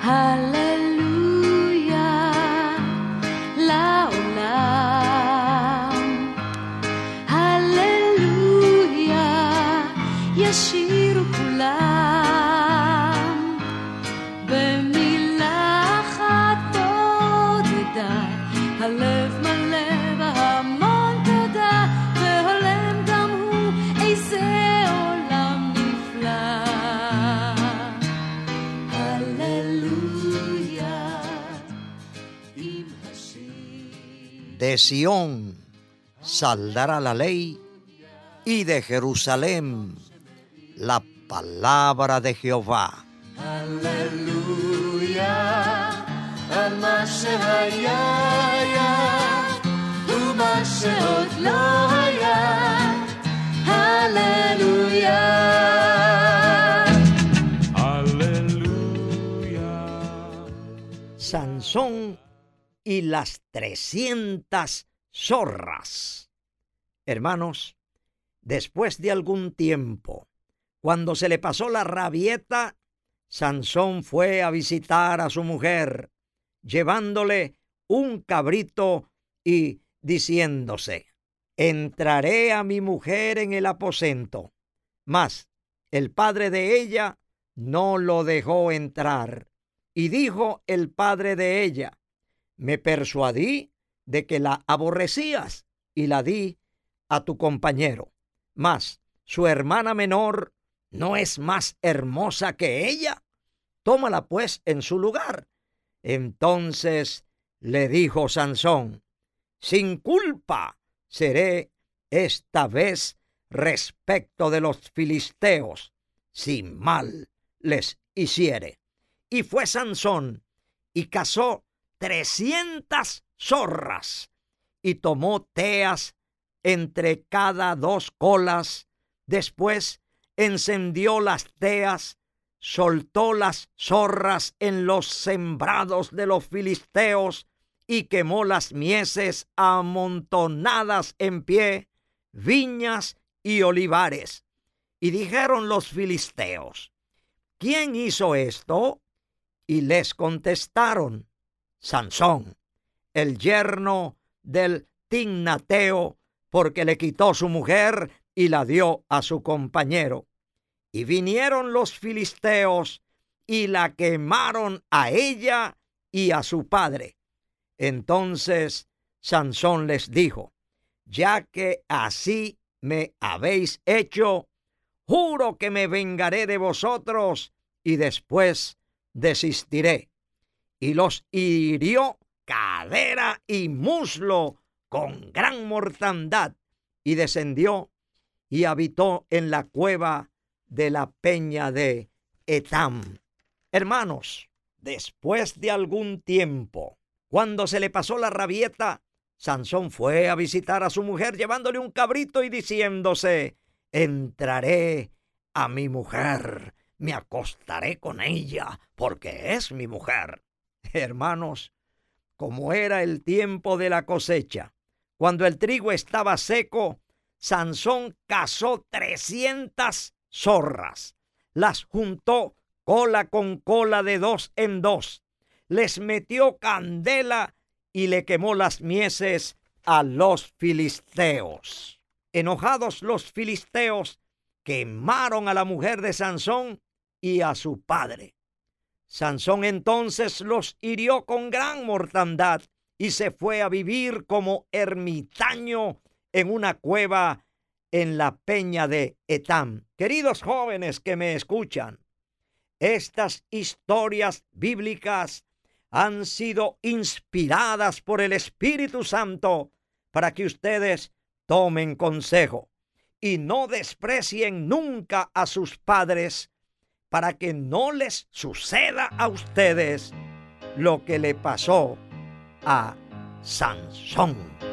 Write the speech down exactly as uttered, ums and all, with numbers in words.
Hallelujah, לעולם. Hallelujah, ישירו כולם. במילה אחת תודה, הלב מלא והמון תודה, והולם גם הוא, איזה עולם נפלא. הללויה עם השיר. De Sión saldrá la ley y de Jerusalén la palabra de Jehová. Hallelujah, על מה שהיה היה ומה שעוד לא היה. הללויה. Sansón y las trescientas zorras. Hermanos, después de algún tiempo, cuando se le pasó la rabieta, Sansón fue a visitar a su mujer, llevándole un cabrito y diciéndose: entraré a mi mujer en el aposento. Mas el padre de ella no lo dejó entrar. Y dijo el padre de ella: me persuadí de que la aborrecías y la di a tu compañero. Mas su hermana menor no es más hermosa que ella. Tómala pues en su lugar. Entonces le dijo Sansón: sin culpa seré esta vez respecto de los filisteos, si mal les hiciere. Y fue Sansón y cazó trescientas zorras y tomó teas entre cada dos colas. Después encendió las teas, soltó las zorras en los sembrados de los filisteos y quemó las mieses amontonadas en pie, viñas y olivares. Y dijeron los filisteos: ¿quién hizo esto? Y les contestaron: Sansón, el yerno del Timnateo, porque le quitó su mujer y la dio a su compañero. Y vinieron los filisteos y la quemaron a ella y a su padre. Entonces Sansón les dijo: ya que así me habéis hecho, juro que me vengaré de vosotros y después desistiré. Y los hirió cadera y muslo con gran mortandad, y descendió y habitó en la cueva de la peña de Etam. Hermanos, después de algún tiempo, cuando se le pasó la rabieta, Sansón fue a visitar a su mujer llevándole un cabrito y diciéndose: entraré a mi mujer, me acostaré con ella, porque es mi mujer. Hermanos, como era el tiempo de la cosecha, cuando el trigo estaba seco, Sansón cazó trescientas zorras, las juntó cola con cola de dos en dos, les metió candela y le quemó las mieses a los filisteos. Enojados los filisteos, quemaron a la mujer de Sansón y a su padre. Sansón entonces los hirió con gran mortandad y se fue a vivir como ermitaño en una cueva en la peña de Etam. Queridos jóvenes que me escuchan, estas historias bíblicas han sido inspiradas por el Espíritu Santo para que ustedes tomen consejo y no desprecien nunca a sus padres, para que no les suceda a ustedes lo que le pasó a Sansón.